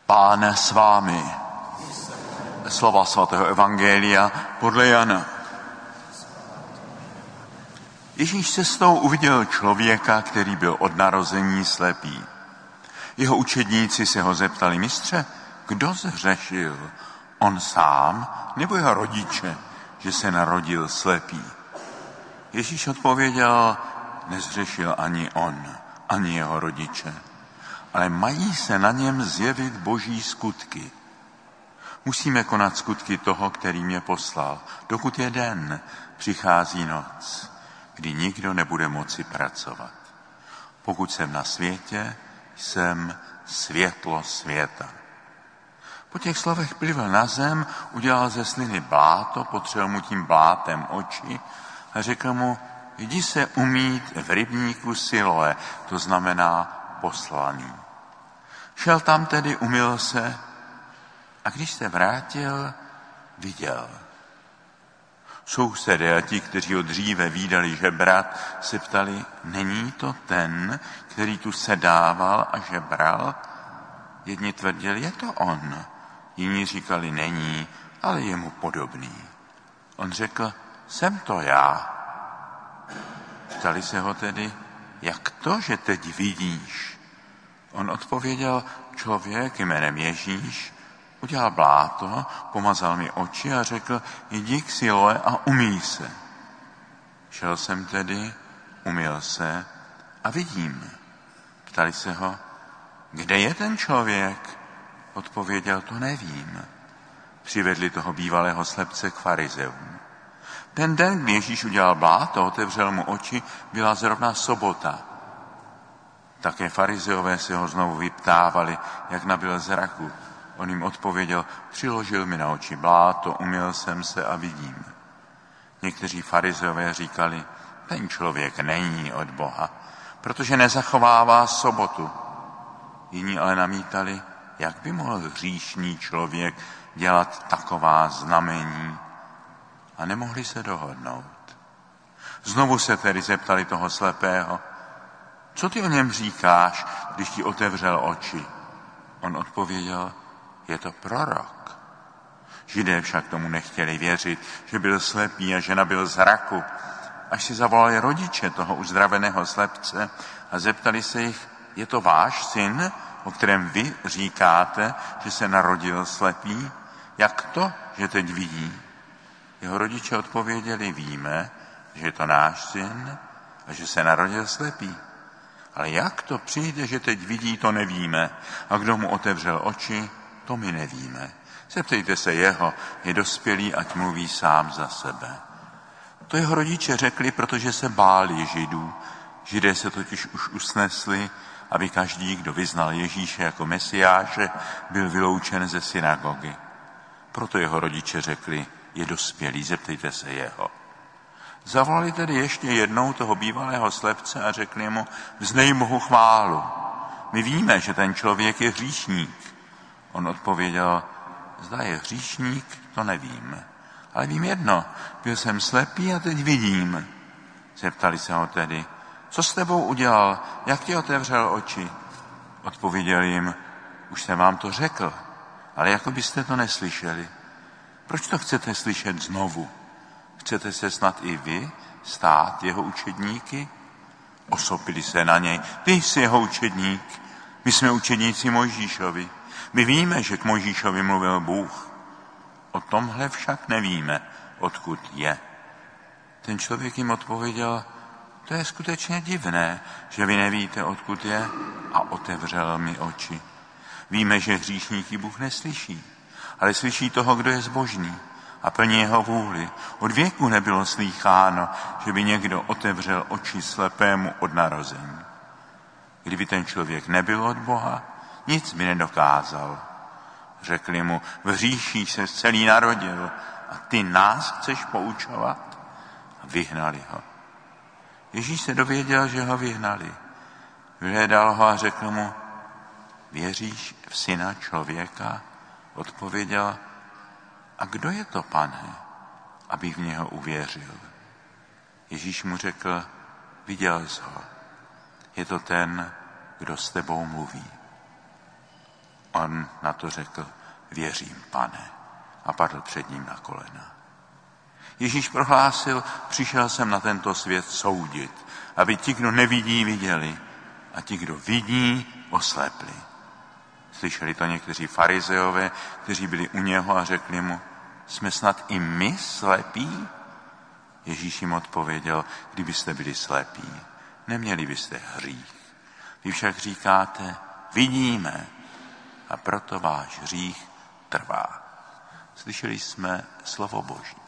Pán s vámi. Slova svatého evangelia podle Jana. Ježíš cestou uviděl člověka, který byl od narození slepý. Jeho učedníci se ho zeptali: Mistře, kdo zhřešil? On sám nebo jeho rodiče, že se narodil slepý? Ježíš odpověděl: nezhřešil ani on, ani jeho rodiče, ale mají se na něm zjevit boží skutky. Musíme konat skutky toho, který mě poslal. Dokud je den, přichází noc, kdy nikdo nebude moci pracovat. Pokud jsem na světě, jsem světlo světa. Po těch slovech plivl na zem, udělal ze sliny bláto, potřel mu tím blátem oči a řekl mu: jdi se umýt v rybníku Siloé, to znamená poslaný. Šel tam tedy, umyl se a když se vrátil, viděl. Sousedé a ti, kteří ho dříve vídali žebrat, se ptali: není to ten, který tu sedával a žebral? Jedni tvrdili: je to on. Jiní říkali: není, ale je mu podobný. On řekl: jsem to já. Ptali se ho tedy: jak to, že teď vidíš? On odpověděl: člověk jménem Ježíš udělal bláto, pomazal mi oči a řekl: jdi k Siloé a umyj se. Šel jsem tedy, umyl se a vidím. Ptali se ho: kde je ten člověk? Odpověděl: to nevím. Přivedli toho bývalého slepce k farizeům. Ten den, kdy Ježíš udělal bláto, otevřel mu oči, byla zrovna sobota. Také farizeové se ho znovu vyptávali, jak nabyl zraku. On jim odpověděl: přiložil mi na oči bláto, umyl jsem se a vidím. Někteří farizeové říkali: ten člověk není od Boha, protože nezachovává sobotu. Jiní ale namítali: jak by mohl hříšný člověk dělat taková znamení? A nemohli se dohodnout. Znovu se tedy zeptali toho slepého: co ty o něm říkáš, když ti otevřel oči? On odpověděl: je to prorok. Židé však tomu nechtěli věřit, že byl slepý a že nabyl zraku. Až si zavolali rodiče toho uzdraveného slepce a zeptali se jich: je to váš syn, o kterém vy říkáte, že se narodil slepý? Jak to, že teď vidí? Jeho rodiče odpověděli: víme, že je to náš syn a že se narodil slepý. Ale jak to přijde, že teď vidí, to nevíme. A kdo mu otevřel oči, to my nevíme. Zeptejte se jeho, je dospělý, ať mluví sám za sebe. To jeho rodiče řekli, protože se báli Židů. Židé se totiž už usnesli, aby každý, kdo vyznal Ježíše jako Mesiáše, byl vyloučen ze synagogy. Proto jeho rodiče řekli: je dospělý, zeptejte se jeho. Zavolali tedy ještě jednou toho bývalého slepce a řekli mu: vznej Bohu chválu. My víme, že ten člověk je hříšník. On odpověděl: zda je hříšník, to nevím. Ale vím jedno, byl jsem slepý a teď vidím. Zeptali se ho tedy: co s tebou udělal, jak ti otevřel oči? Odpověděl jim: už jsem vám to řekl, ale jako byste to neslyšeli. Proč to chcete slyšet znovu? Chcete se snad i vy stát jeho učedníky? Osopili se na něj: ty jsi jeho učedník, my jsme učedníci Mojžíšovi. My víme, že k Mojžíšovi mluvil Bůh. O tomhle však nevíme, odkud je. Ten člověk jim odpověděl: to je skutečně divné, že vy nevíte, odkud je, a otevřel mi oči. Víme, že hříšníky Bůh neslyší, ale slyší toho, kdo je zbožný a plní jeho vůli. Od věku nebylo slýcháno, že by někdo otevřel oči slepému od narození. Kdyby ten člověk nebyl od Boha, nic by nedokázal. Řekli mu: v hříších se celý narodil a ty nás chceš poučovat? A vyhnali ho. Ježíš se dověděl, že ho vyhnali. Vyhledal ho a řekl mu: věříš v Syna člověka? Odpověděl: a kdo je to, Pane, abych v něho uvěřil? Ježíš mu řekl: viděl jsi ho. Je to ten, kdo s tebou mluví. On na to řekl, věřím, Pane, a padl před ním na kolena. Ježíš prohlásil, přišel jsem na tento svět soudit, aby ti, kdo nevidí, viděli a ti, kdo vidí, oslepli. Slyšeli to někteří farizeové, kteří byli u něho a řekli mu, jsme snad i my slepí? Ježíš jim odpověděl, kdybyste byli slepí, neměli byste hřích. Vy však říkáte, vidíme, a proto váš hřích trvá. Slyšeli jsme slovo Boží.